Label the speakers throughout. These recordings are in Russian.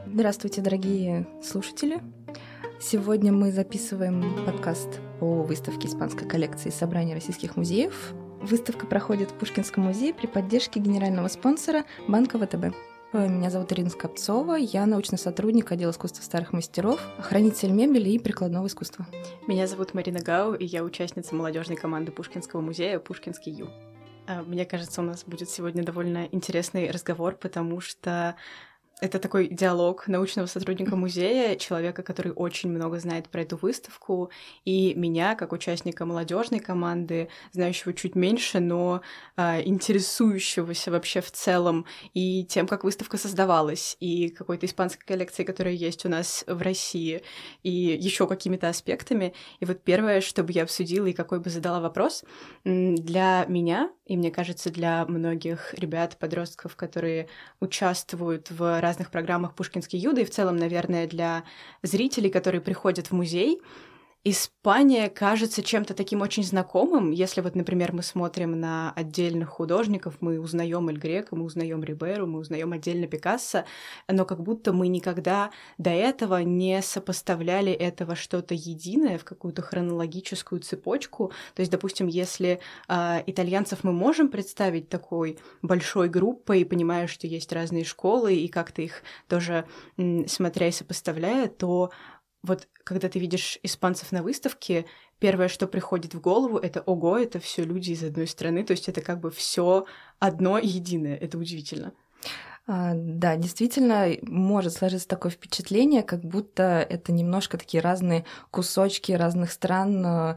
Speaker 1: Здравствуйте, дорогие слушатели! Сегодня мы записываем подкаст по выставке испанской коллекции собрания российских музеев. Выставка проходит в Пушкинском музее при поддержке генерального спонсора Банка ВТБ. Меня зовут Ирина Скопцова, я научный сотрудник отдела искусства старых мастеров, хранитель мебели и прикладного искусства.
Speaker 2: Меня зовут Марина Гау, и я участница молодежной команды Пушкинского музея «Пушкинский Ю». Мне кажется, у нас будет сегодня довольно интересный разговор, потому что это такой диалог научного сотрудника музея, человека, который очень много знает про эту выставку, и меня, как участника молодежной команды, знающего чуть меньше, но интересующегося вообще в целом и тем, как выставка создавалась, и какой-то испанской коллекцией, которая есть у нас в России, и еще какими-то аспектами. И вот первое, что бы я обсудила и какой бы задала вопрос, для меня, и мне кажется, для многих ребят, подростков, которые участвуют в разных программах «Пушкинский Ю», да и в целом, наверное, для зрителей, которые приходят в музей, Испания кажется чем-то таким очень знакомым. Если вот, например, мы смотрим на отдельных художников, мы узнаем Эль Греко, мы узнаем Риберу, мы узнаем отдельно Пикассо, но как будто мы никогда до этого не сопоставляли это во что-то единое, в какую-то хронологическую цепочку. То есть, допустим, если итальянцев мы можем представить такой большой группой, понимая, что есть разные школы, и как-то их тоже смотря и сопоставляя, то вот когда ты видишь испанцев на выставке, первое, что приходит в голову, это ого, это все люди из одной страны, то есть это как бы все одно единое, это удивительно.
Speaker 1: Да, действительно, может сложиться такое впечатление, как будто это немножко такие разные кусочки разных стран,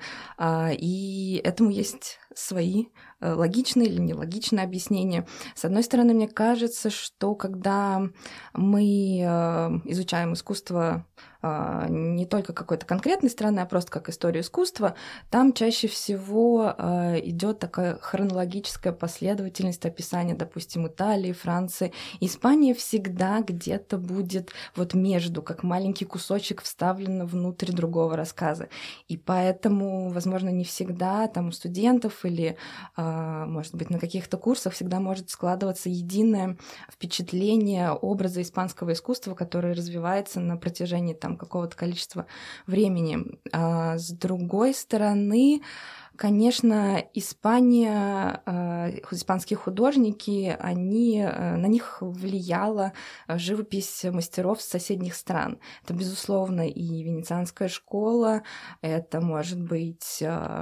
Speaker 1: и этому есть свои логичные или нелогичные объяснения. С одной стороны, мне кажется, что когда мы изучаем искусство не только какой-то конкретной страны, а просто как историю искусства, там чаще всего идет такая хронологическая последовательность описания, допустим, Италии, Франции. Испания всегда где-то будет вот между, как маленький кусочек вставлен внутрь другого рассказа. И поэтому, возможно, не всегда там у студентов или, может быть, на каких-то курсах всегда может складываться единое впечатление образа испанского искусства, которое развивается на протяжении там какого-то количества времени. А с другой стороны, конечно, Испания, испанские художники, на них влияла живопись мастеров с соседних стран. Это, безусловно, и венецианская школа, это, может быть,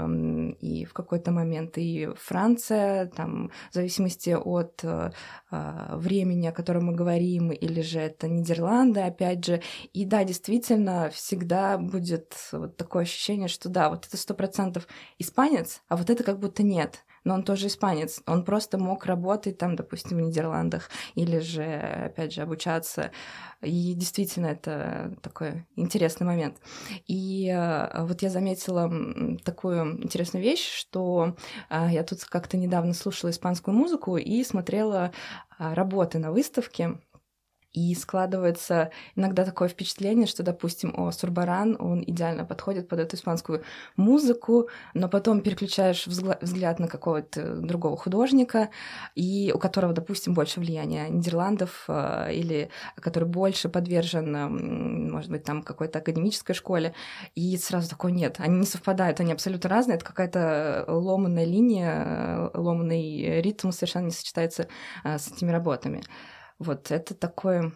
Speaker 1: и в какой-то момент и Франция, там, в зависимости от времени, о котором мы говорим, или же это Нидерланды, опять же. И да, действительно, всегда будет вот такое ощущение, что да, вот это 100% испанец, а вот это как будто нет. Но он тоже испанец. Он просто мог работать там, допустим, в Нидерландах или же, опять же, обучаться. И действительно, это такой интересный момент. И вот я заметила такую интересную вещь, что я тут как-то недавно слушала испанскую музыку и смотрела работы на выставке. И складывается иногда такое впечатление, что, допустим, Сурбаран, он идеально подходит под эту испанскую музыку, но потом переключаешь взгляд на какого-то другого художника, и у которого, допустим, больше влияния Нидерландов, или который больше подвержен, может быть, там какой-то академической школе, и сразу такой нет, они не совпадают, они абсолютно разные, это какая-то ломаная линия, ломаный ритм совершенно не сочетается с этими работами. Вот это такое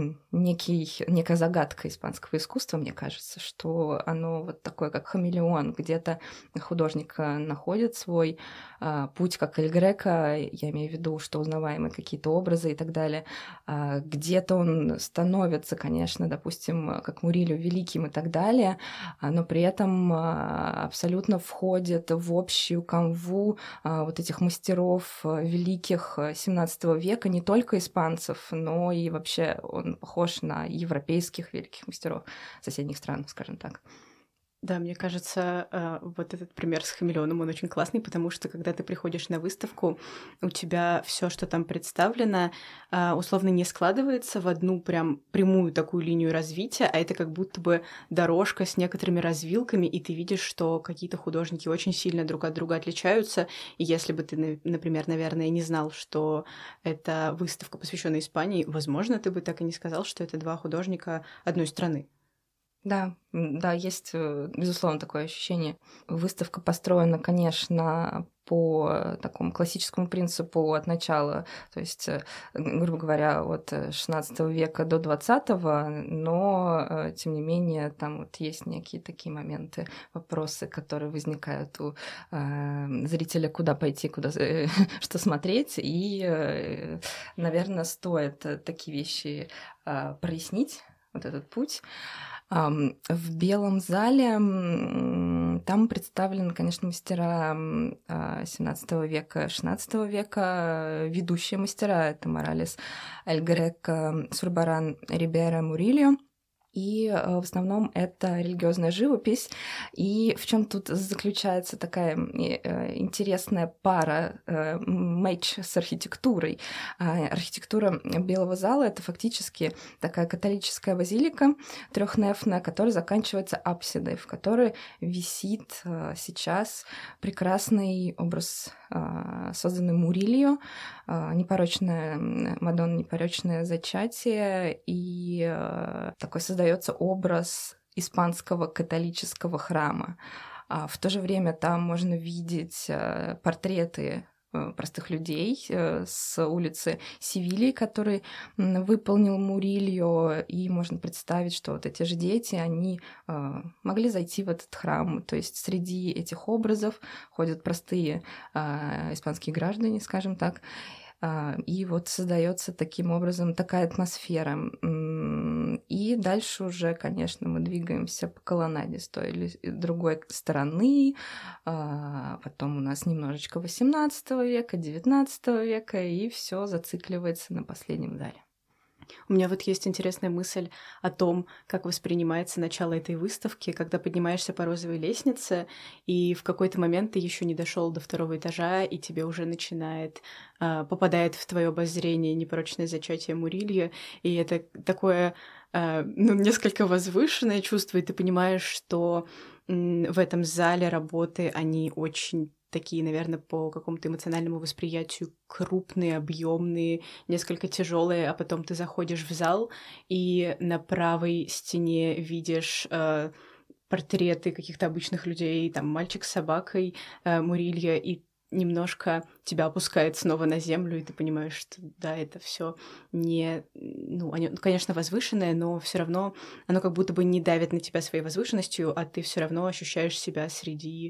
Speaker 1: некая загадка испанского искусства, мне кажется, что оно вот такое, как хамелеон. Где-то художник находит свой путь, как Эль Греко, я имею в виду, что узнаваемые какие-то образы и так далее. Где-то он становится, конечно, допустим, как Мурильо, великим и так далее, но при этом абсолютно входит в общую канву вот этих мастеров великих XVII века, не только испанцев, но и вообще он похож на европейских великих мастеров соседних стран, скажем так.
Speaker 2: Да, мне кажется, вот этот пример с хамелеоном, он очень классный, потому что когда ты приходишь на выставку, у тебя все, что там представлено, условно не складывается в одну прям прямую такую линию развития, а это как будто бы дорожка с некоторыми развилками, и ты видишь, что какие-то художники очень сильно друг от друга отличаются. И если бы ты, например, наверное, не знал, что это выставка, посвященная Испании, возможно, ты бы так и не сказал, что это два художника одной страны.
Speaker 1: Да, да, есть, безусловно, такое ощущение. Выставка построена, конечно, по такому классическому принципу от начала, то есть, грубо говоря, от XVI века до XX, но, тем не менее, там вот есть некие такие моменты, вопросы, которые возникают у зрителя, куда пойти, куда, что смотреть, и, наверное, стоит такие вещи прояснить, вот этот путь. В белом зале там представлены, конечно, мастера XVII века, XVI века, ведущие мастера. Это Моралес, Эль Греко, Сурбаран, Рибера, Мурильо. И в основном это религиозная живопись. И в чем тут заключается такая интересная пара, мэйч с архитектурой. Архитектура белого зала — это фактически такая католическая базилика трехнефная, которая заканчивается апсидой, в которой висит сейчас прекрасный образ, созданный Мурильо, непорочная Мадонна, непорочное зачатие, и такой создается образ испанского католического храма. В то же время там можно видеть портреты простых людей с улицы Севильи, который выполнил Мурильо, и можно представить, что вот эти же дети, они могли зайти в этот храм. То есть среди этих образов ходят простые испанские граждане, скажем так, и вот создается таким образом такая атмосфера. И дальше уже, конечно, мы двигаемся по колоннаде с той или другой стороны. Потом у нас немножечко XVIII века, XIX века, и все зацикливается на последнем зале.
Speaker 2: У меня вот есть интересная мысль о том, как воспринимается начало этой выставки, когда поднимаешься по розовой лестнице, и в какой-то момент ты еще не дошел до второго этажа, и тебе уже попадает в твое обозрение непорочное зачатие Мурильо, и это такое, несколько возвышенное чувство, и ты понимаешь, что в этом зале работы, они очень такие, наверное, по какому-то эмоциональному восприятию крупные, объемные, несколько тяжелые, а потом ты заходишь в зал, и на правой стене видишь портреты каких-то обычных людей, там мальчик с собакой, Мурильо, и немножко тебя опускает снова на землю, и ты понимаешь, что да, это все не... оно, конечно, возвышенное, но все равно оно как будто бы не давит на тебя своей возвышенностью, а ты все равно ощущаешь себя среди...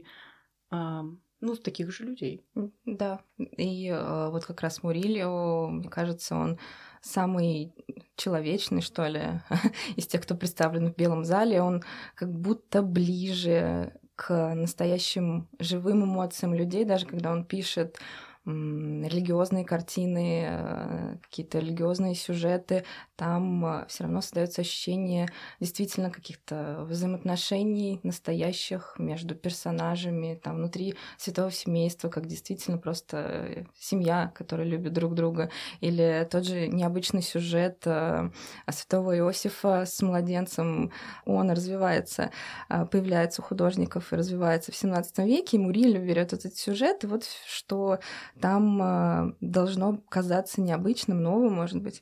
Speaker 2: таких же людей.
Speaker 1: Да, и вот как раз Мурильо, мне кажется, он самый человечный, что ли, из тех, кто представлен в белом зале. Он как будто ближе к настоящим живым эмоциям людей, даже когда он пишет религиозные картины, какие-то религиозные сюжеты, там все равно создается ощущение действительно каких-то взаимоотношений настоящих между персонажами, там внутри святого семейства, как действительно просто семья, которая любит друг друга, или тот же необычный сюжет святого Иосифа с младенцем, он развивается, появляется у художников и развивается в XVII веке, и Мурильо берет этот сюжет, и вот что там должно казаться необычным, новым, может быть.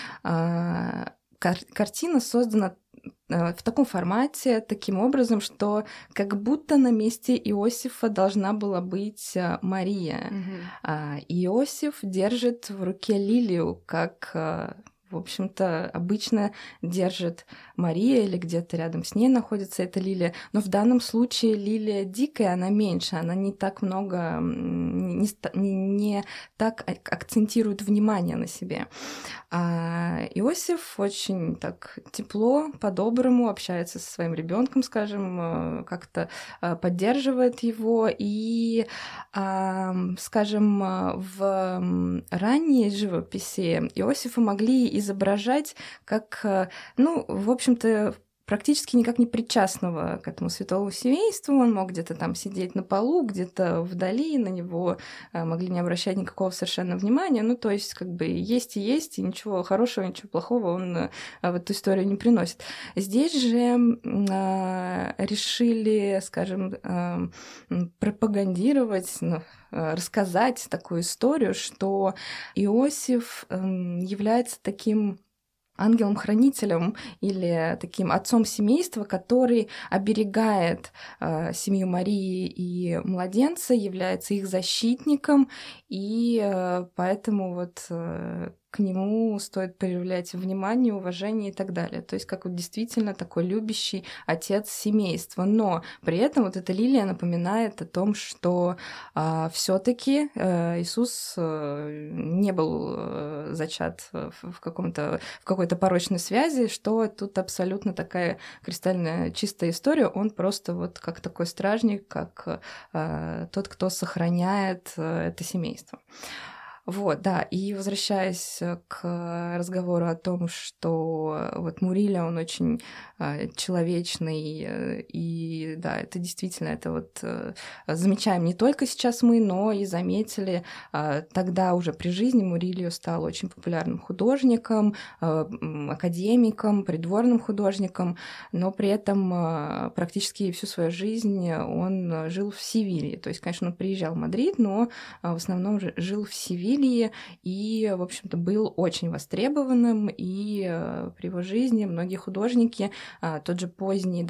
Speaker 1: Картина создана в таком формате, таким образом, что как будто на месте Иосифа должна была быть Мария.
Speaker 2: Mm-hmm.
Speaker 1: Иосиф держит в руке лилию, как... в общем-то, обычно держит Мария или где-то рядом с ней находится эта лилия. Но в данном случае лилия дикая, она меньше, она не так много, не так акцентирует внимание на себе. А Иосиф очень так тепло, по-доброму общается со своим ребенком, скажем, как-то поддерживает его. И, скажем, в ранней живописи Иосифа могли изображать как, в общем-то, практически никак не причастного к этому святому семейству. Он мог где-то там сидеть на полу, где-то вдали, на него могли не обращать никакого совершенно внимания. Ну, то есть, как бы есть, и ничего хорошего, ничего плохого он в эту историю не приносит. Здесь же решили, скажем, пропагандировать, рассказать такую историю, что Иосиф является таким ангелом-хранителем или таким отцом семейства, который оберегает семью Марии и младенца, является их защитником, и поэтому вот к нему стоит проявлять внимание, уважение и так далее. То есть как вот действительно такой любящий отец семейства. Но при этом вот эта лилия напоминает о том, что все-таки Иисус не был зачат в какой-то порочной связи, что тут абсолютно такая кристально чистая история. Он просто вот как такой стражник, как тот, кто сохраняет это семейство. Вот, да, и возвращаясь к разговору о том, что вот Мурилия, он очень человечный, и да, это действительно, это вот замечаем не только сейчас мы, но и заметили тогда уже при жизни Мурилио стал очень популярным художником, академиком, придворным художником, но при этом практически всю свою жизнь он жил в Севилье. То есть, конечно, он приезжал в Мадрид, но в основном жил в Севилье, и, в общем-то, был очень востребованным, и при его жизни многие художники, тот же поздний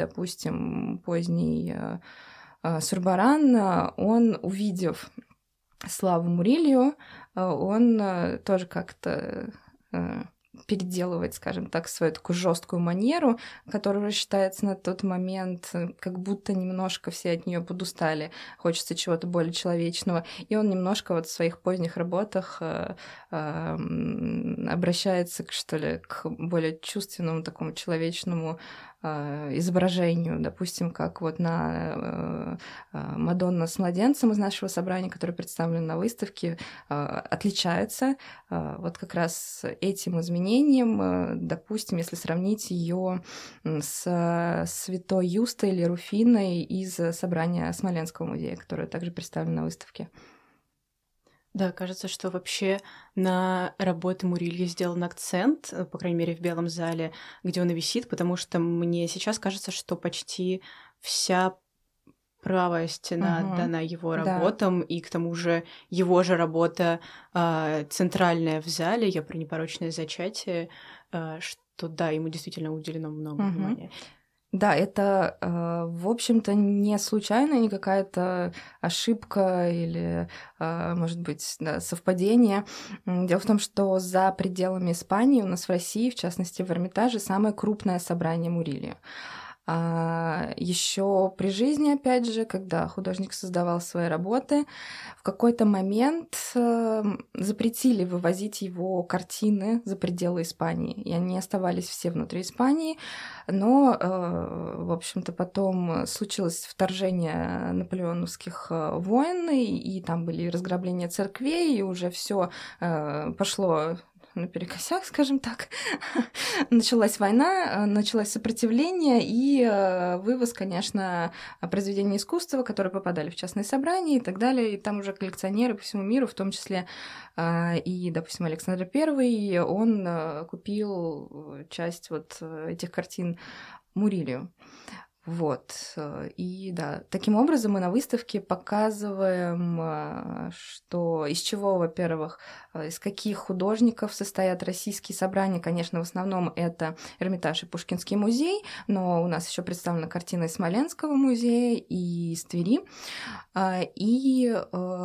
Speaker 1: Сурбаран, он, увидев славу Мурилио, он тоже как-то переделывать, скажем так, свою такую жесткую манеру, которая считается на тот момент, как будто немножко все от нее подустали, хочется чего-то более человечного. И он немножко вот в своих поздних работах обращается, что ли, к более чувственному, такому человечному изображению, допустим, как вот на Мадонна с младенцем из нашего собрания, который представлен на выставке, отличается вот как раз этим изменением, допустим, если сравнить ее с святой Юстой или Руфиной из собрания Смоленского музея, которая также представлена на выставке.
Speaker 2: Да, кажется, что вообще на работы Мурильи сделан акцент, по крайней мере, в Белом зале, где он и висит, потому что мне сейчас кажется, что почти вся правая стена дана его работам, да. И к тому же его же работа центральная в зале, я про непорочное зачатие, что да, ему действительно уделено много внимания.
Speaker 1: Да, это, в общем-то, не случайно, не какая-то ошибка или, может быть, да, совпадение. Дело в том, что за пределами Испании у нас в России, в частности в Эрмитаже, самое крупное собрание Мурильо. Еще при жизни, опять же, когда художник создавал свои работы, в какой-то момент запретили вывозить его картины за пределы Испании, и они оставались все внутри Испании, но, в общем-то, потом случилось вторжение наполеоновских войн, и там были разграбления церквей, и уже все пошло наперекосяк, скажем так. Началась война, началось сопротивление и вывоз, конечно, произведений искусства, которые попадали в частные собрания и так далее. И там уже коллекционеры по всему миру, в том числе и, допустим, Александр I, он купил часть вот этих картин Мурильо. Вот. И да, таким образом мы на выставке показываем, что из чего, во-первых, из каких художников состоят российские собрания. Конечно, в основном это Эрмитаж и Пушкинский музей, но у нас еще представлена картина из Смоленского музея и из Твери. И,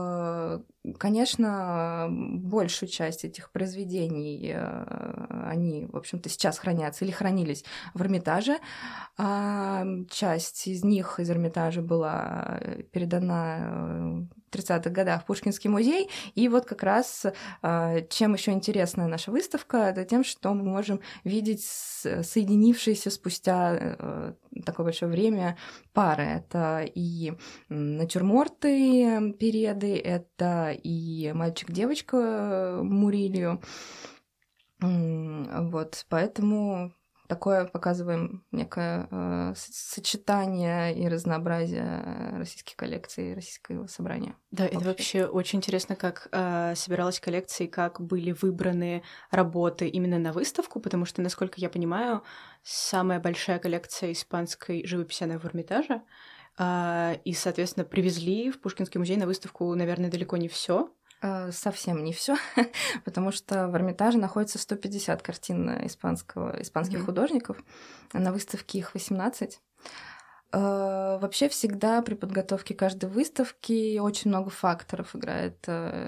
Speaker 1: конечно, большую часть этих произведений, они, в общем-то, сейчас хранятся или хранились в Эрмитаже. Часть из них из Эрмитажа была передана в 30-х годах в Пушкинский музей. И вот как раз чем еще интересна наша выставка, это тем, что мы можем видеть соединившиеся спустя такое большое время пары. Это и натюрморты Переды, это и мальчик-девочка Мурильо. Вот, поэтому такое показываем некое сочетание и разнообразие российских коллекций, российского собрания.
Speaker 2: Да, это вообще очень интересно, как собиралась коллекция и как были выбраны работы именно на выставку, потому что, насколько я понимаю, самая большая коллекция испанской живописи она в Эрмитаже, и, соответственно, привезли в Пушкинский музей на выставку, наверное, далеко не все.
Speaker 1: Совсем не все, потому что в Эрмитаже находится 150 картин испанских художников, на выставке их 18. Вообще всегда при подготовке каждой выставки очень много факторов играет,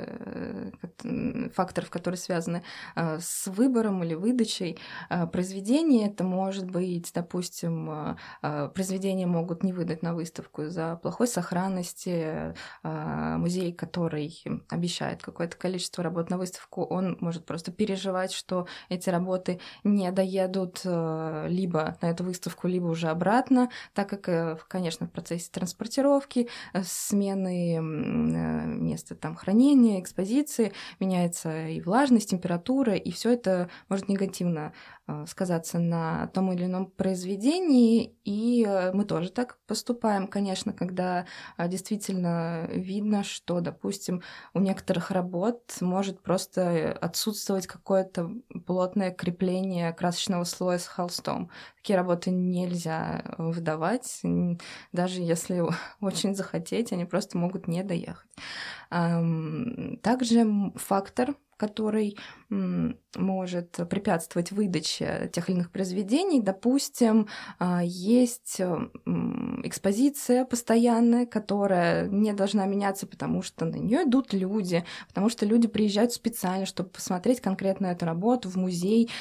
Speaker 1: факторов, которые связаны с выбором или выдачей произведений. Это может быть, допустим, произведения могут не выдать на выставку из-за плохой сохранности. Музей, который обещает какое-то количество работ на выставку, он может просто переживать, что эти работы не доедут либо на эту выставку, либо уже обратно, так как, конечно, в процессе транспортировки, смены места там хранения, экспозиции меняется и влажность, температура, и все это может негативно сказаться на том или ином произведении, и мы тоже так поступаем, конечно, когда действительно видно, что, допустим, у некоторых работ может просто отсутствовать какое-то плотное крепление красочного слоя с холстом. Такие работы нельзя выдавать, даже если очень захотеть, они просто могут не доехать. Также фактор, который может препятствовать выдаче тех или иных произведений. Допустим, есть экспозиция постоянная, которая не должна меняться, потому что на нее идут люди, потому что люди приезжают специально, чтобы посмотреть конкретно эту работу в музей.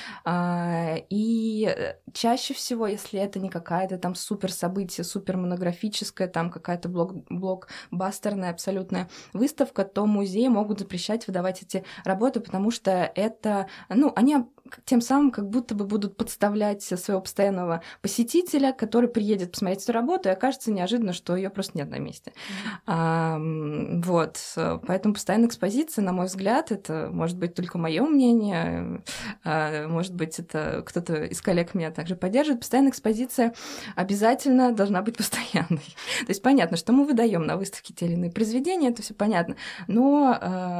Speaker 1: И чаще всего, если это не какая-то там супер событие, супер монографическая, там какая-то блокбастерная абсолютная выставка, то музеи могут запрещать выдавать эти работы, потому что это, они тем самым как будто бы будут подставлять своего постоянного посетителя, который приедет посмотреть эту работу, и окажется неожиданно, что ее просто нет на месте. Вот. Поэтому постоянная экспозиция, на мой взгляд, это может быть только мое мнение, может быть, это кто-то из коллег меня также поддерживает. Постоянная экспозиция обязательно должна быть постоянной. То есть понятно, что мы выдаем на выставке те или иные произведения, это все понятно. Но,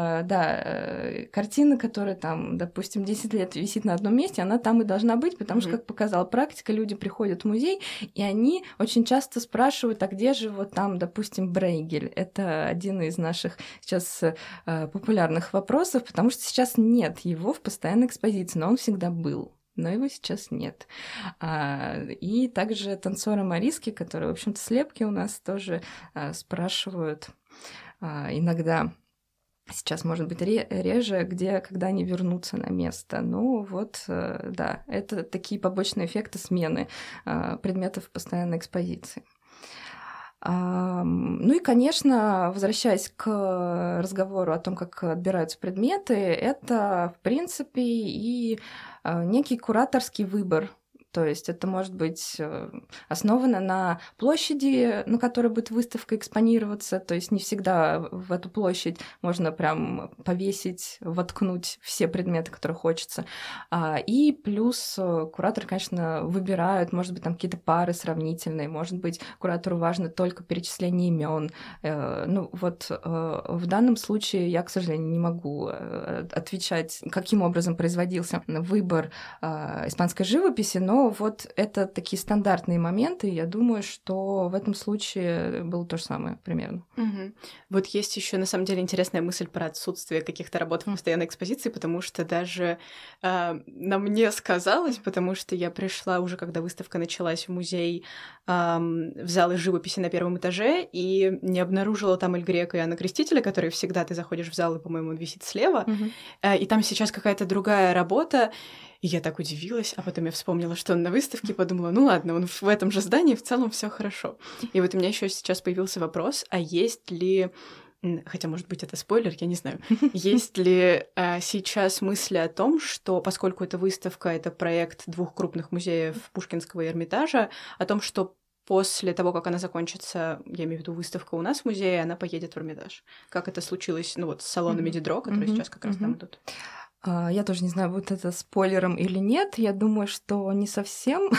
Speaker 1: картина, которая там, допустим, 10 лет висит на одном месте, она там и должна быть, потому что, как показала практика, люди приходят в музей, и они очень часто спрашивают, а где же вот там, допустим, Брейгель? Это один из наших сейчас популярных вопросов, потому что сейчас нет его в постоянной экспозиции, но он всегда был. Но его сейчас нет. И также танцоры мариски, которые, в общем-то, слепки у нас тоже спрашивают иногда. Сейчас, может быть, реже, когда они вернутся на место. Ну вот, да, это такие побочные эффекты смены предметов в постоянной экспозиции. Ну и, конечно, возвращаясь к разговору о том, как отбираются предметы, это, в принципе, и некий кураторский выбор. То есть это может быть основано на площади, на которой будет выставка экспонироваться. То есть не всегда в эту площадь можно прям повесить, воткнуть все предметы, которые хочется. И плюс кураторы, конечно, выбирают, может быть, там какие-то пары сравнительные, может быть, куратору важно только перечисление имен. Ну вот в данном случае я, к сожалению, не могу отвечать, каким образом производился выбор испанской живописи, но вот это такие стандартные моменты, и я думаю, что в этом случае было то же самое примерно.
Speaker 2: Вот есть еще на самом деле интересная мысль про отсутствие каких-то работ в постоянной экспозиции, потому что даже на мне сказалось, потому что я пришла уже, когда выставка началась в музей, в залы живописи на первом этаже, и не обнаружила там Эль Греко и Анна Крестителя, которые всегда ты заходишь в зал, и, по-моему, он висит слева, и там сейчас какая-то другая работа. И я так удивилась, а потом я вспомнила, что он на выставке, и подумала, ну ладно, он в этом же здании, в целом все хорошо. И вот у меня еще сейчас появился вопрос, а есть ли, хотя, может быть, это спойлер, я не знаю, есть ли сейчас мысли о том, что, поскольку эта выставка — это проект двух крупных музеев Пушкинского и Эрмитажа, о том, что после того, как она закончится, я имею в виду выставка у нас в музее, она поедет в Эрмитаж. Как это случилось, ну вот, с салонами Дидро, которые сейчас как раз там идут?
Speaker 1: Я тоже не знаю, будет это спойлером или нет. Я думаю, что не совсем.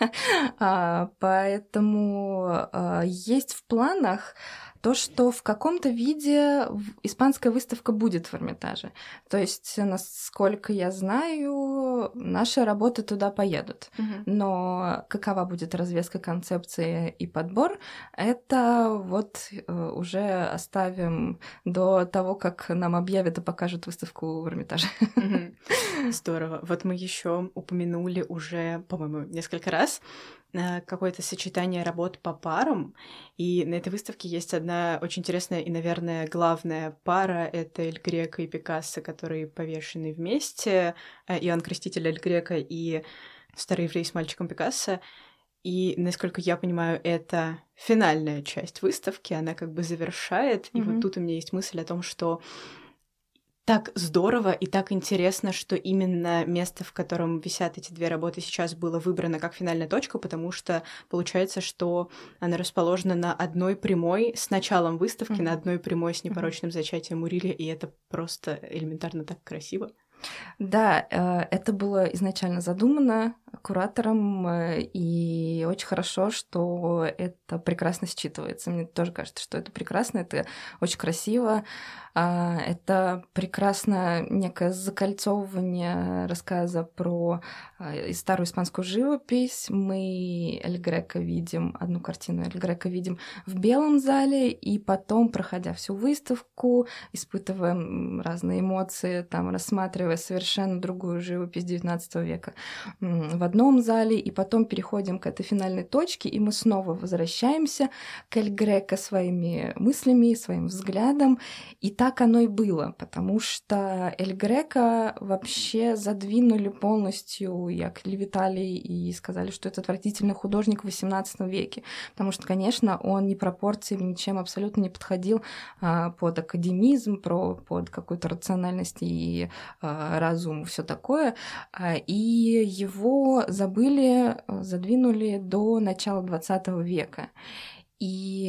Speaker 1: Поэтому есть в планах то, что в каком-то виде испанская выставка будет в Эрмитаже. То есть, насколько я знаю, наши работы туда поедут. Но какова будет развеска концепции и подбор, это вот уже оставим до того, как нам объявят и покажут выставку в Эрмитаже.
Speaker 2: Здорово. Вот мы еще упомянули уже, по-моему, несколько раз какое-то сочетание работ по парам, и на этой выставке есть одна очень интересная и, наверное, главная пара — это Эль Греко и Пикассо, которые повешены вместе, Иоанн Креститель Эль Греко и старый еврей с мальчиком Пикассо. И, насколько я понимаю, это финальная часть выставки, она как бы завершает, и вот тут у меня есть мысль о том, что так здорово и так интересно, что именно место, в котором висят эти две работы, сейчас было выбрано как финальная точка, потому что получается, что она расположена на одной прямой с началом выставки, на одной прямой с непорочным зачатием Мурилья, и это просто элементарно так красиво.
Speaker 1: Да, это было изначально задумано куратором, и очень хорошо, что это прекрасно считывается. Мне тоже кажется, что это прекрасно, это очень красиво. Это прекрасно некое закольцовывание рассказа про старую испанскую живопись. Мы Эль Греко видим, одну картину Эль Греко видим в белом зале, и потом, проходя всю выставку, испытываем разные эмоции, там, рассматривая совершенно другую живопись XIX века в одном зале, и потом переходим к этой финальной точке, и мы снова возвращаемся к Эль Греко своими мыслями, своим взглядом, и так оно и было, потому что Эль Греко вообще задвинули полностью и оклеветали, и сказали, что это отвратительный художник в XVIII веке, потому что, конечно, он ни пропорциями, ничем абсолютно не подходил под академизм, под какую-то рациональность и разум, все такое, и его забыли, задвинули до начала XX века. И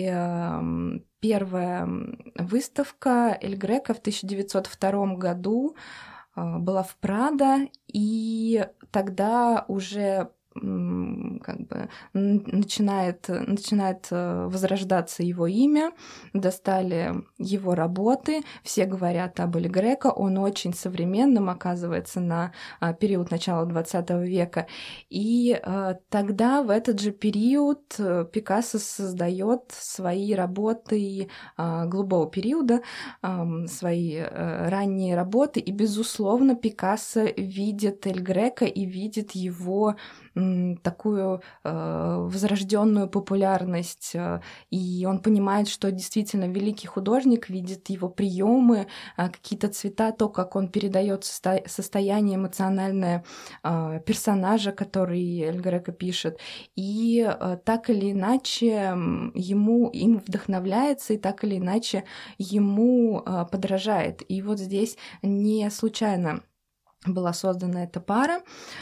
Speaker 1: первая выставка Эль Греко в 1902 году была в Прадо, и тогда уже как бы начинает возрождаться его имя, достали его работы, все говорят об Эль Греко, он очень современным оказывается на период начала XX века, и тогда в этот же период Пикассо создает свои работы голубого периода, свои ранние работы, и, безусловно, Пикассо видит Эль Греко и видит его такую возрожденную популярность, и он понимает, что действительно великий художник, видит его приемы, какие-то цвета, то, как он передает состояние эмоциональное персонажа, который Эль Греко пишет, и так или иначе им вдохновляется, и так или иначе ему подражает. И вот здесь не случайно была создана эта пара,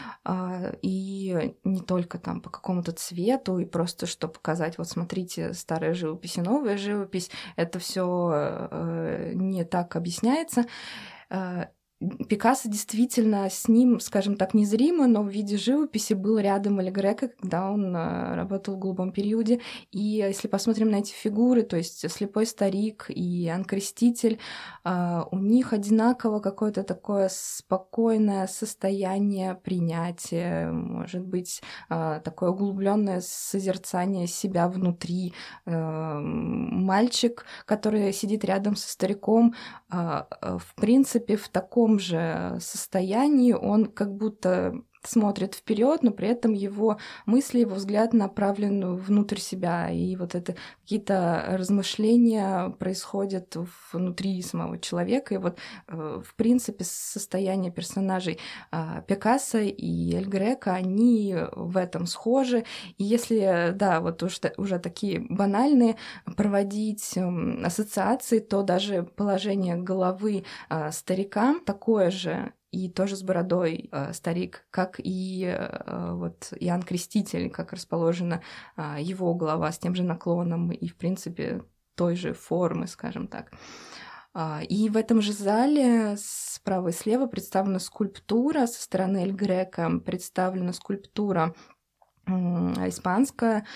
Speaker 1: и не только там по какому-то цвету, и просто что показать, вот смотрите, старая живопись и новая живопись, это все не так объясняется. Пикассо действительно с ним, скажем так, незримо, но в виде живописи был рядом Эль Греко, когда он работал в голубом периоде. И если посмотрим на эти фигуры, то есть слепой старик и Иоанн Креститель, у них одинаково какое-то такое спокойное состояние принятия, может быть, такое углубленное созерцание себя внутри. Мальчик, который сидит рядом со стариком, в принципе, в таком же состоянии, он как будто смотрит вперед, но при этом его мысли, его взгляд направлен внутрь себя, и вот это какие-то размышления происходят внутри самого человека, и вот в принципе состояние персонажей Пикассо и Эль Греко, они в этом схожи, и если, да, вот уже такие банальные проводить ассоциации, то даже положение головы старика такое же, и тоже с бородой старик, как и вот Иоанн Креститель, как расположена его голова с тем же наклоном и, в принципе, той же формы, скажем так. И в этом же зале справа и слева представлена скульптура со стороны Эль Греко, представлена скульптура испанская,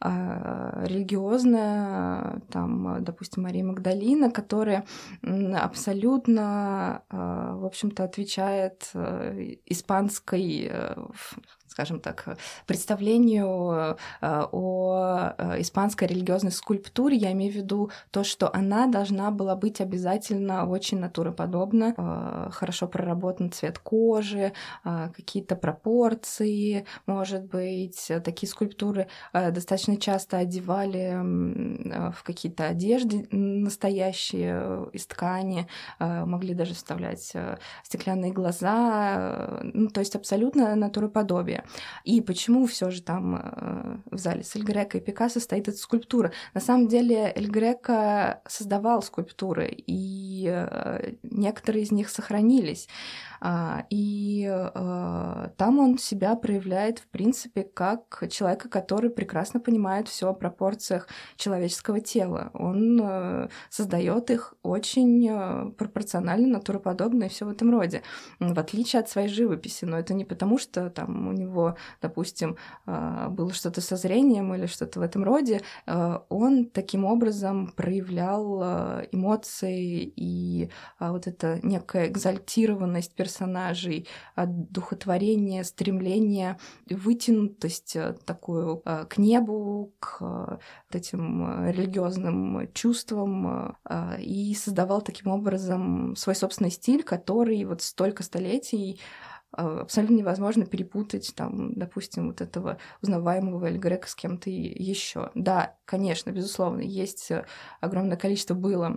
Speaker 1: религиозная, там, допустим, Мария Магдалина, которая абсолютно, в общем-то, отвечает испанской, скажем так, представлению о испанской религиозной скульптуре. Я имею в виду то, что она должна была быть обязательно очень натуроподобна, хорошо проработан цвет кожи, какие-то пропорции, может быть. Такие скульптуры достаточно часто одевали в какие-то одежды настоящие из ткани, могли даже вставлять стеклянные глаза, то есть абсолютно натуроподобие. И почему все же там в зале с Эль Греко и Пикассо стоит эта скульптура? На самом деле Эль Греко создавал скульптуры, и некоторые из них сохранились. И там он себя проявляет, в принципе, как человека, который прекрасно понимает все о пропорциях человеческого тела. Он создает их очень пропорционально, натуроподобно и все в этом роде, в отличие от своей живописи. Но это не потому, что там у него, допустим, было что-то со зрением или что-то в этом роде. Он таким образом проявлял эмоции и вот эта некая экзальтированность персонажей, одухотворение, стремление, вытянутость такую к небу, к вот этим религиозным чувствам, и создавал таким образом свой собственный стиль, который вот столько столетий абсолютно невозможно перепутать, там, допустим, вот этого узнаваемого Эль Греко с кем-то еще. Да, конечно, безусловно, есть огромное количество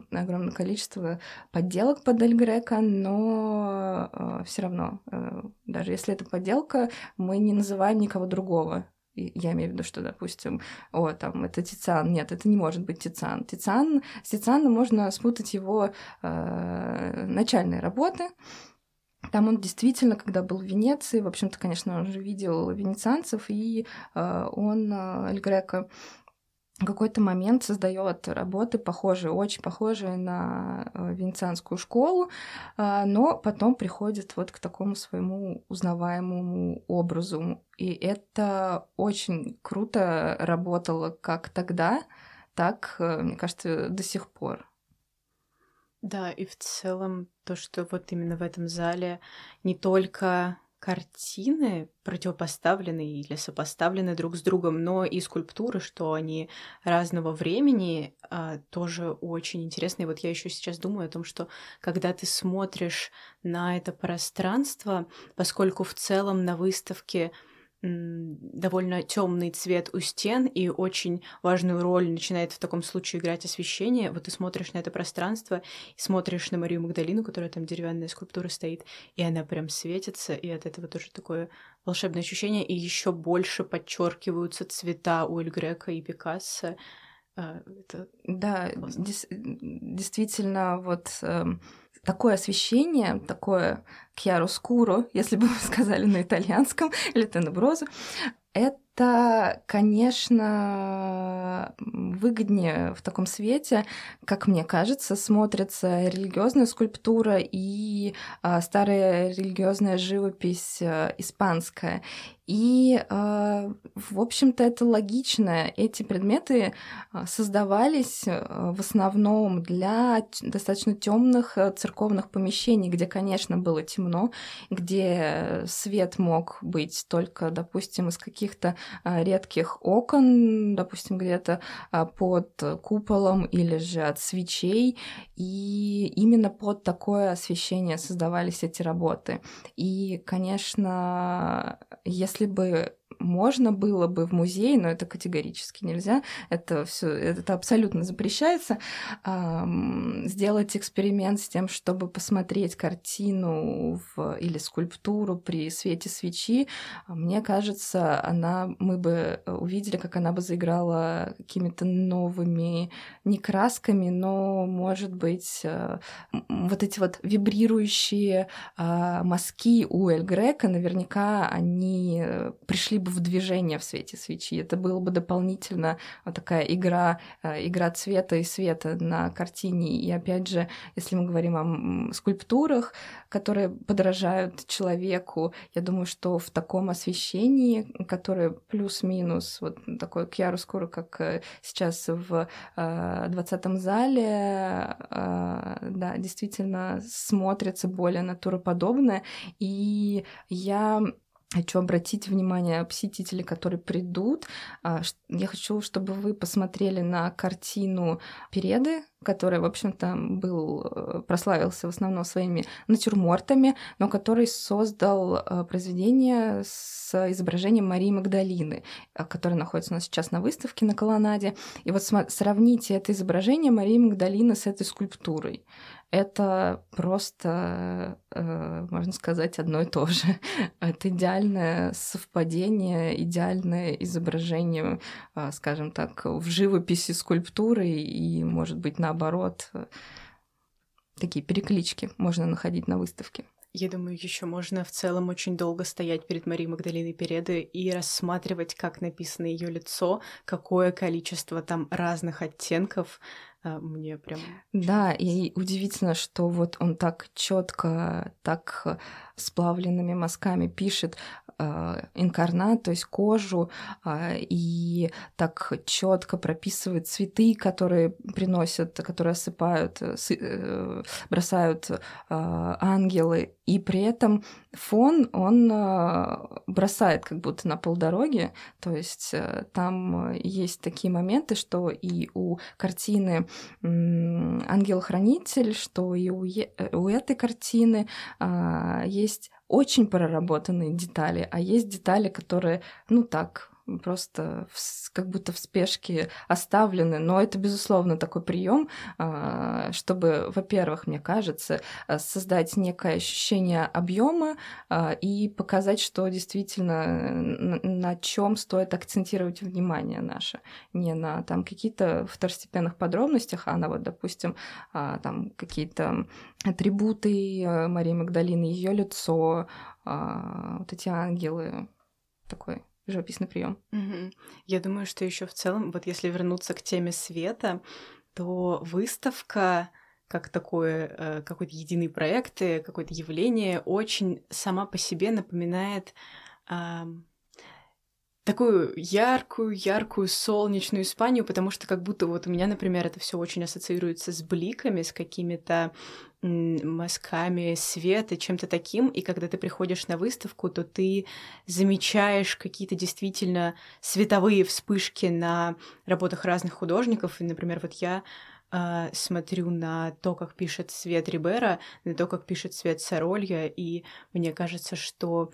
Speaker 1: подделок под Эль Греко, но все равно, даже если это подделка, мы не называем никого другого. Я имею в виду, что, допустим, там, это Тициан. Нет, это не может быть Тициан. С Тицианом можно спутать его начальные работы. Там он действительно, когда был в Венеции, в общем-то, конечно, он же видел венецианцев, и Эль Греко, в какой-то момент создает работы похожие, очень похожие на венецианскую школу, но потом приходит вот к такому своему узнаваемому образу. И это очень круто работало как тогда, так, мне кажется, до сих пор.
Speaker 2: Да, и в целом то, что вот именно в этом зале не только картины противопоставлены или сопоставлены друг с другом, но и скульптуры, что они разного времени, тоже очень интересно. И вот я еще сейчас думаю о том, что когда ты смотришь на это пространство, поскольку в целом на выставке довольно темный цвет у стен, и очень важную роль начинает в таком случае играть освещение. Вот ты смотришь на это пространство, и смотришь на Марию Магдалину, которая там деревянная скульптура стоит, и она прям светится, и от этого тоже такое волшебное ощущение, и еще больше подчеркиваются цвета у Эль Греко и Пикассо.
Speaker 1: Да, действительно, вот такое освещение, такое chiaroscuro, если бы вы сказали на итальянском, или тенеброзо, это, конечно, выгоднее в таком свете, как мне кажется, смотрится религиозная скульптура и старая религиозная живопись испанская. И, в общем-то, это логично. Эти предметы создавались в основном для достаточно темных церковных помещений, где, конечно, было темно, где свет мог быть только, допустим, из каких-то редких окон, допустим, где-то под куполом или же от свечей. И именно под такое освещение создавались эти работы. И, конечно, если бы можно было бы в музее, но это категорически нельзя, это абсолютно запрещается, сделать эксперимент с тем, чтобы посмотреть картину или скульптуру при свете свечи, мне кажется, мы бы увидели, как она бы заиграла какими-то новыми, не красками, но, может быть, вот эти вот вибрирующие мазки у Эль Греко, наверняка они пришли бы в движение в свете свечи. Это было бы дополнительно вот такая игра цвета и света на картине. И опять же, если мы говорим о скульптурах, которые подражают человеку, я думаю, что в таком освещении, которое плюс-минус вот такой chiaroscuro, как сейчас в 20-м зале, да, действительно смотрится более натуроподобно. И я хочу обратить внимание посетителей, которые придут. Я хочу, чтобы вы посмотрели на картину Переды, который, в общем-то, прославился в основном своими натюрмортами, но который создал произведение с изображением Марии Магдалины, которое находится у нас сейчас на выставке на колоннаде. И вот сравните это изображение Марии Магдалины с этой скульптурой. Это просто, можно сказать, одно и то же. Это идеальное совпадение, идеальное изображение, скажем так, в живописи скульптуры и, может быть, наоборот, такие переклички можно находить на выставке.
Speaker 2: Я думаю, еще можно в целом очень долго стоять перед Марией Магдалиной Переды и рассматривать, как написано ее лицо, какое количество там разных оттенков. Мне прям...
Speaker 1: Да, и удивительно, что вот он так четко, так сплавленными мазками пишет инкарнат, то есть кожу, и так четко прописывает цветы, которые приносят, которые осыпают, бросают ангелы, и при этом фон он бросает как будто на полдороги, то есть там есть такие моменты, что и у картины «Ангел-хранитель», что и у этой картины есть очень проработанные детали, а есть детали, которые, ну так, просто как будто в спешке оставлены, но это, безусловно, такой прием, чтобы, во-первых, мне кажется, создать некое ощущение объема и показать, что действительно на чем стоит акцентировать внимание наше, не на там какие-то второстепенных подробностях, а на вот, допустим, там какие-то атрибуты Марии Магдалины, ее лицо, вот эти ангелы, такой живописный прием.
Speaker 2: Я думаю, что еще в целом, вот если вернуться к теме света, то выставка как такое, какой-то единый проект, какое-то явление очень сама по себе напоминает такую яркую солнечную Испанию, потому что как будто вот у меня, например, это все очень ассоциируется с бликами, с какими-то мазками света, чем-то таким, и когда ты приходишь на выставку, то ты замечаешь какие-то действительно световые вспышки на работах разных художников, и, например, вот я смотрю на то, как пишет свет Рибера, на то, как пишет свет Соролья, и мне кажется, что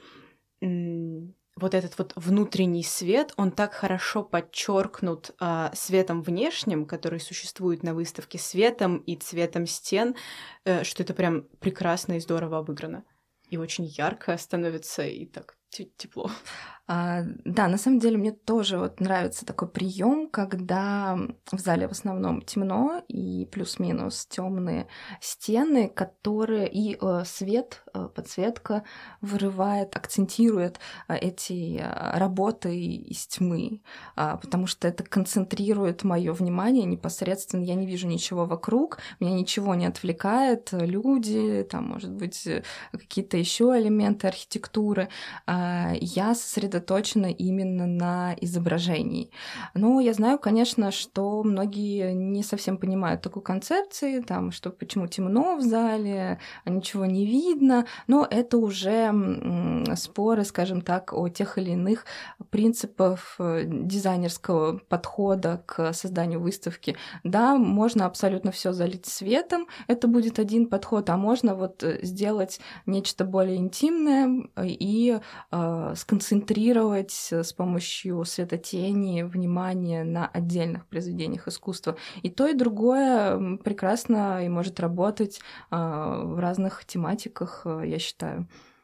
Speaker 2: вот этот вот внутренний свет, он так хорошо подчеркнут светом внешним, который существует на выставке, светом и цветом стен, что это прям прекрасно и здорово обыграно. И очень ярко становится, и так тепло.
Speaker 1: Да, на самом деле мне тоже вот нравится такой прием, когда в зале в основном темно и плюс-минус темные стены, которые и свет, подсветка вырывает, акцентирует эти работы из тьмы, потому что это концентрирует мое внимание непосредственно. Я не вижу ничего вокруг, меня ничего не отвлекает, люди, там, может быть, какие-то еще элементы архитектуры. Я сосредоточена именно на изображении. Но я знаю, конечно, что многие не совсем понимают такой концепции, там, что почему темно в зале, ничего не видно, но это уже споры, скажем так, о тех или иных принципах дизайнерского подхода к созданию выставки. Да, можно абсолютно все залить светом, это будет один подход, а можно вот сделать нечто более интимное и сконцентрировать с помощью светотени внимание на отдельных произведениях искусства. И то, и другое прекрасно и может работать в разных тематиках, я считаю.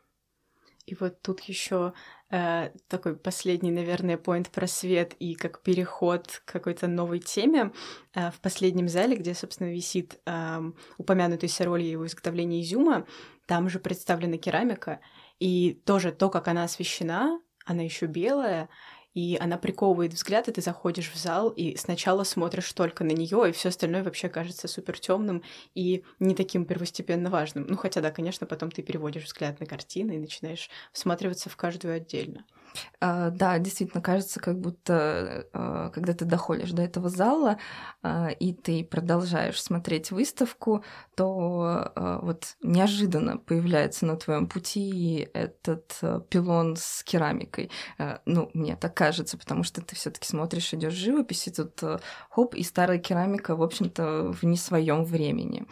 Speaker 2: И вот тут еще такой последний, наверное, поинт про свет и как переход к какой-то новой теме. В последнем зале, где, собственно, висит упомянутый Соролья и его изготовление изюма, там же представлена керамика, и тоже то, как она освещена, она еще белая, и она приковывает взгляд, и ты заходишь в зал, и сначала смотришь только на нее, и все остальное вообще кажется супер темным и не таким первостепенно важным. Ну, хотя, да, конечно, потом ты переводишь взгляд на картины и начинаешь всматриваться в каждую отдельно.
Speaker 1: Да, действительно, кажется, как будто, когда ты доходишь до этого зала, и ты продолжаешь смотреть выставку, то вот неожиданно появляется на твоем пути этот пилон с керамикой. Ну, мне так кажется, потому что ты все-таки смотришь, идешь живопись, и тут хоп, и старая керамика, в общем-то, в не своем времени.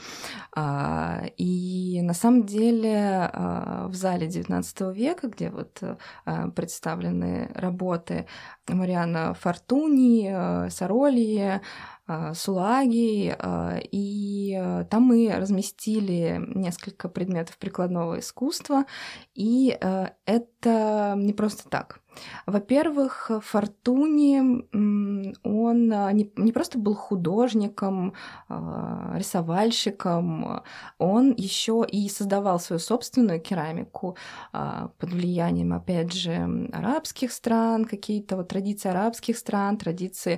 Speaker 1: И на самом деле в зале XIX века, где вот представлены работы Мариано Фортуни, Саролии, Сулаги, и там мы разместили несколько предметов прикладного искусства, и это не просто так. Во-первых, Фортуни, он не просто был художником, рисовальщиком, он еще и создавал свою собственную керамику под влиянием, опять же, арабских стран, какие-то вот традиции арабских стран, традиции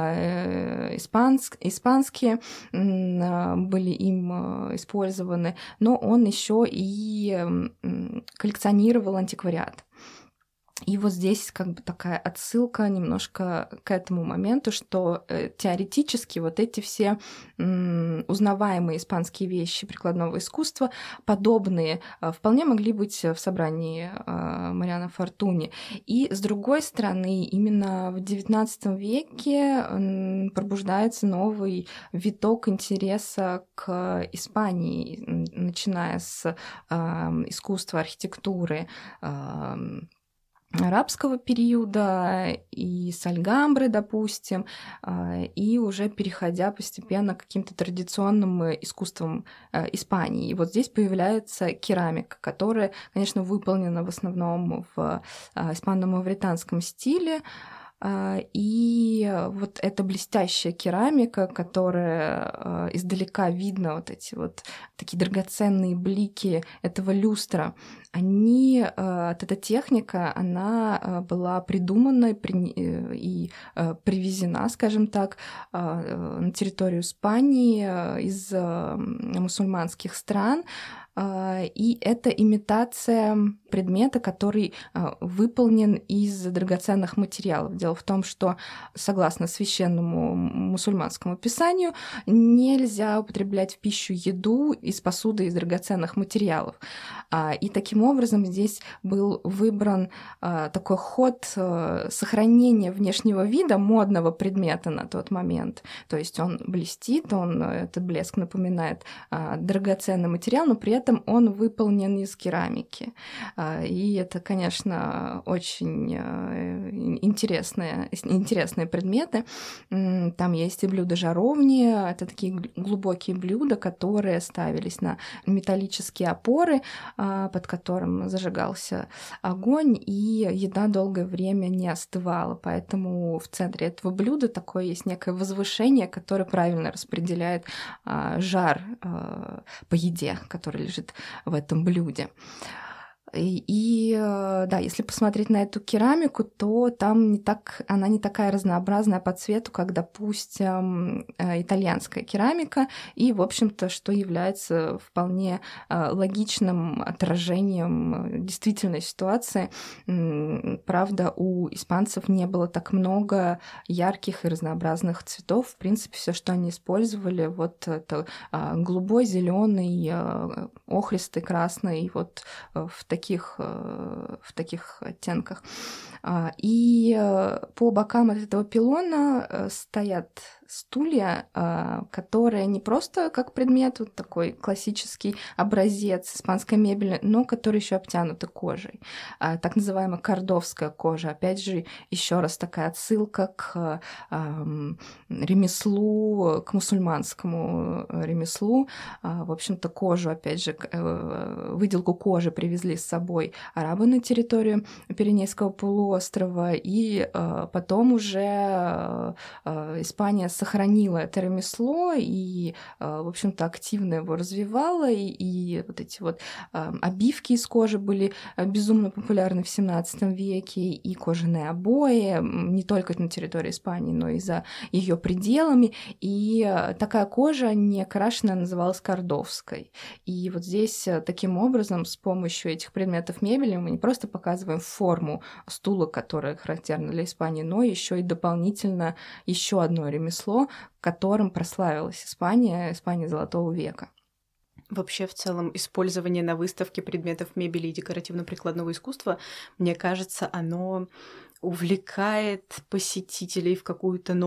Speaker 1: испанские были им использованы, но он еще и коллекционировал антиквариат. И вот здесь как бы такая отсылка немножко к этому моменту, что теоретически вот эти все узнаваемые испанские вещи прикладного искусства, подобные, вполне могли быть в собрании Мариано Фортуни. И с другой стороны, именно в XIX веке пробуждается новый виток интереса к Испании, начиная с искусства, архитектуры, арабского периода и с Альгамбры, допустим, и уже переходя постепенно к каким-то традиционным искусствам Испании. И вот здесь появляется керамика, которая, конечно, выполнена в основном в испано-мавританском стиле. И вот эта блестящая керамика, которая издалека видно, вот эти вот такие драгоценные блики этого люстра, эта техника, она была придумана и привезена, скажем так, на территорию Испании из мусульманских стран. И это имитация предмета, который выполнен из драгоценных материалов. Дело в том, что, согласно священному мусульманскому писанию, нельзя употреблять в пищу еду из посуды из драгоценных материалов. И таким образом здесь был выбран такой ход сохранения внешнего вида модного предмета на тот момент. То есть он блестит, этот блеск напоминает драгоценный материал, но при этом он выполнен из керамики. И это, конечно, очень интересные предметы. Там есть и блюда-жаровни, это такие глубокие блюда, которые ставились на металлические опоры, под которым зажигался огонь, и еда долгое время не остывала. Поэтому в центре этого блюда такое есть некое возвышение, которое правильно распределяет жар по еде, который лежит в этом блюде. Да, если посмотреть на эту керамику, то там она не такая разнообразная по цвету, как, допустим, итальянская керамика, и, в общем-то, что является вполне логичным отражением действительной ситуации. Правда, у испанцев не было так много ярких и разнообразных цветов. В принципе, все, что они использовали, вот это голубой, зеленый, охристый, красный, вот в таких оттенках. И по бокам от этого пилона стоят стулья, которые не просто как предмет, вот такой классический образец испанской мебели, но которые еще обтянуты кожей. Так называемая кордовская кожа. Опять же, еще раз такая отсылка к ремеслу, к мусульманскому ремеслу. В общем-то, кожу, опять же, выделку кожи привезли с собой арабы на территорию Пиренейского полуострова, и потом уже Испания сохранила это ремесло и, в общем-то, активно его развивала, и вот эти вот обивки из кожи были безумно популярны в XVII веке, и кожаные обои, не только на территории Испании, но и за ее пределами, и такая кожа не крашеная называлась кордовской. И вот здесь таким образом с помощью этих предметов мебели мы не просто показываем форму стула, которая характерна для Испании, но еще и дополнительно еще одно ремесло, которым прославилась Испания Золотого века.
Speaker 2: Вообще, в целом, использование на выставке предметов мебели и декоративно-прикладного искусства, мне кажется, оно увлекает посетителей в какое-то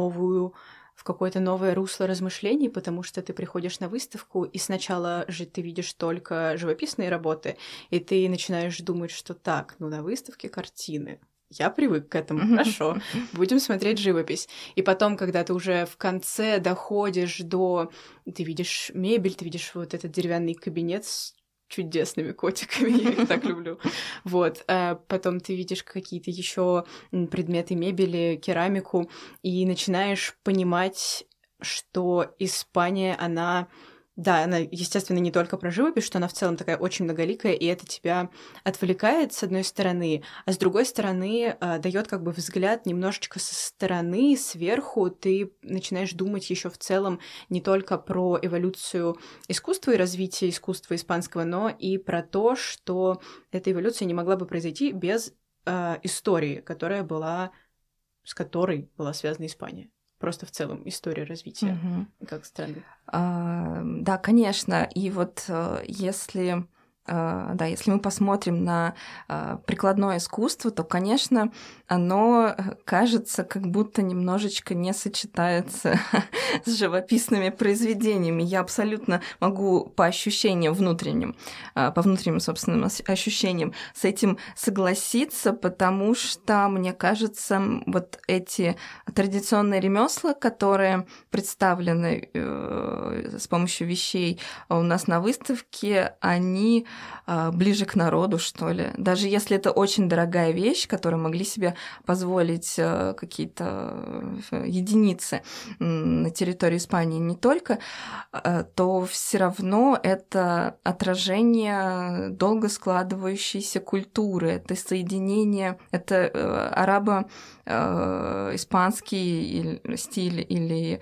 Speaker 2: новое русло размышлений, потому что ты приходишь на выставку, и сначала же ты видишь только живописные работы, и ты начинаешь думать, что так, на выставке картины. Я привык к этому, хорошо, будем смотреть живопись. И потом, когда ты уже в конце доходишь ты видишь мебель, ты видишь вот этот деревянный кабинет с чудесными котиками, я их так люблю. Вот. Потом ты видишь какие-то еще предметы мебели, керамику, и начинаешь понимать, что Испания, она, естественно, не только про живопись, что она в целом такая очень многоликая, и это тебя отвлекает, с одной стороны, а с другой стороны дает как бы взгляд немножечко со стороны, сверху, ты начинаешь думать еще в целом не только про эволюцию искусства и развитие искусства испанского, но и про то, что эта эволюция не могла бы произойти без истории, с которой была связана Испания. Просто в целом история развития как страны.
Speaker 1: Да, конечно. И вот если мы посмотрим на прикладное искусство, то, конечно, оно кажется, как будто немножечко не сочетается с живописными произведениями. Я абсолютно могу по ощущениям внутренним, по внутренним собственным ощущениям с этим согласиться, потому что, мне кажется, вот эти традиционные ремесла, которые представлены с помощью вещей у нас на выставке, они ближе к народу, что ли. Даже если это очень дорогая вещь, которую могли себе позволить какие-то единицы на территории Испании не только, то все равно это отражение долго складывающейся культуры, это соединение, это арабо-испанский стиль или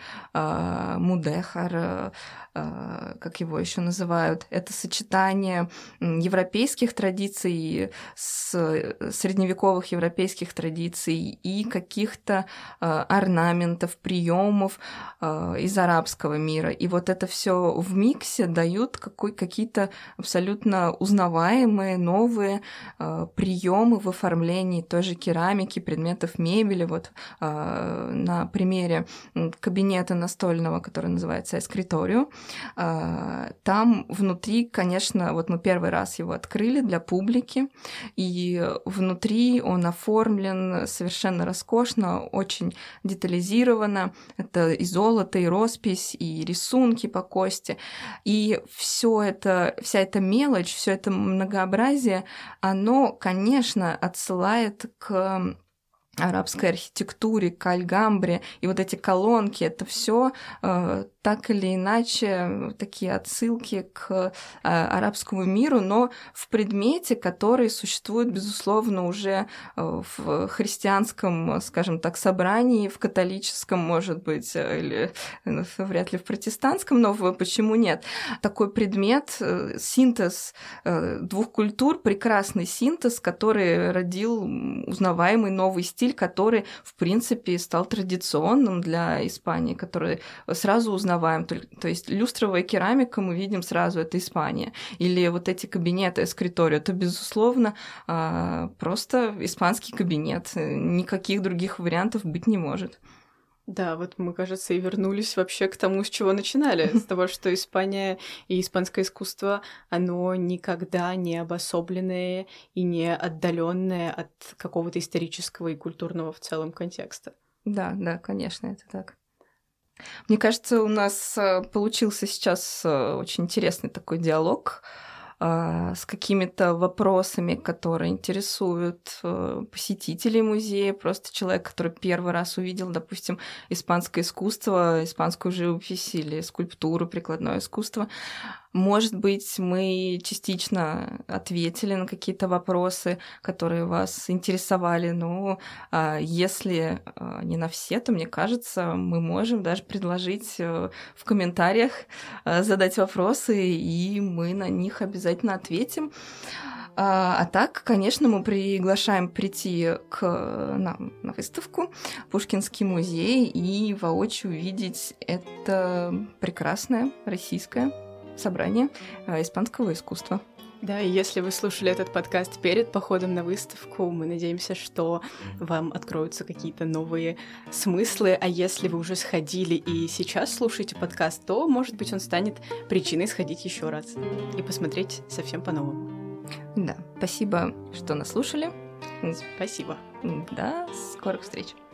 Speaker 1: мудехар, как его еще называют, это сочетание европейских традиций с средневековых европейских традиций и каких-то орнаментов, приемов из арабского мира. И вот это все в миксе дают какие-то абсолютно узнаваемые новые приемы в оформлении той же керамики, предметов мебели. Вот на примере кабинета настольного, который называется «Эскриторио», там внутри, конечно, вот мы первый раз его открыли для публики, и внутри он оформлен совершенно роскошно, очень детализированно. Это и золото, и роспись, и рисунки по кости. И вся эта мелочь, все это многообразие, оно, конечно, отсылает к арабской архитектуре, к альгамбре, и вот эти колонки, это все так или иначе такие отсылки к арабскому миру, но в предмете, который существует, безусловно, уже в христианском, скажем так, собрании, в католическом, может быть, или вряд ли в протестантском, но почему нет? Такой предмет, синтез двух культур, прекрасный синтез, который родил узнаваемый новый стиль, который, в принципе, стал традиционным для Испании, который сразу узнаваем. То есть люстровая керамика, мы видим сразу, это Испания. Или вот эти кабинеты эскриторио, это, безусловно, просто испанский кабинет. Никаких других вариантов быть не может.
Speaker 2: Да, вот мы, кажется, и вернулись вообще к тому, с чего начинали, с того, что Испания и испанское искусство, оно никогда не обособленное и не отдаленное от какого-то исторического и культурного в целом контекста.
Speaker 1: Да, конечно, это так. Мне кажется, у нас получился сейчас очень интересный такой диалог с какими-то вопросами, которые интересуют посетителей музея, просто человек, который первый раз увидел, допустим, испанское искусство, испанскую живопись или скульптуру, прикладное искусство. Может быть, мы частично ответили на какие-то вопросы, которые вас интересовали, но если не на все, то, мне кажется, мы можем даже предложить в комментариях задать вопросы, и мы на них обязательно ответим. А так, конечно, мы приглашаем прийти к нам на выставку «Пушкинский музей» и воочию увидеть это прекрасное российское собрание испанского искусства.
Speaker 2: Да, и если вы слушали этот подкаст перед походом на выставку, мы надеемся, что вам откроются какие-то новые смыслы, а если вы уже сходили и сейчас слушаете подкаст, то, может быть, он станет причиной сходить еще раз и посмотреть совсем по-новому.
Speaker 1: Да, спасибо, что нас слушали.
Speaker 2: Спасибо.
Speaker 1: До скорых встреч.